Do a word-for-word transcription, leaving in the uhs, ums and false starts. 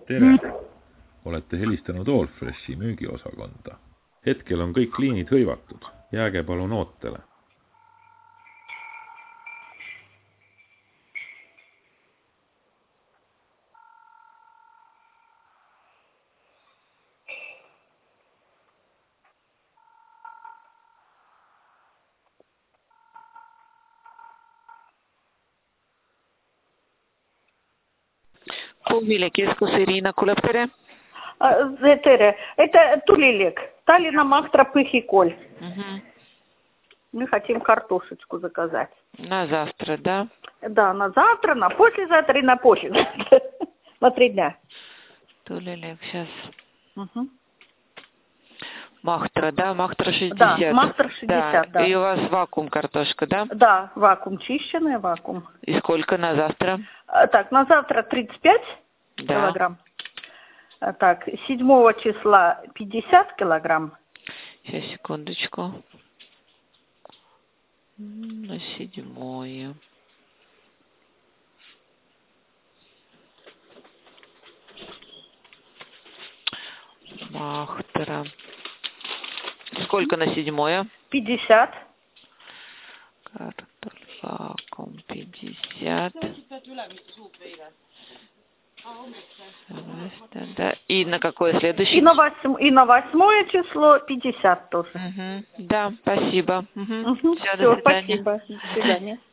Tere! Olete helistanud Allfreshi müügiosakonda. Hetkel on kõik liinid hõivatud. Jääge palun ootele. Puuviljakeskus Irina Kulep, tere. Tere. Это Тулилик. Таллина Махтра Пыхиколь. Угу. Мы хотим картошечку заказать. На завтра, да? Да, на завтра, на послезавтра и на послезавтра. На три дня. Тулилик, сейчас. Угу. Махтра, да? Махтра шестьдесят. Да, Махтра шестьдесят, да. да. И у вас вакуум картошка, да? Да, вакуум, чищенный вакуум. И сколько на завтра? Так, на завтра тридцать пять да. килограмм. Так, седьмого числа пятьдесят килограмм. Сейчас, секундочку. На седьмое. Махтра. Сколько на седьмое? пятьдесят. Картофель вакуум пятьдесят. Да. И на какое следующее? И на, восьм... и на восьмое число пятьдесят тоже. Угу. Да, спасибо. Угу. Угу. Все, Все, до свидания. спасибо. До свидания.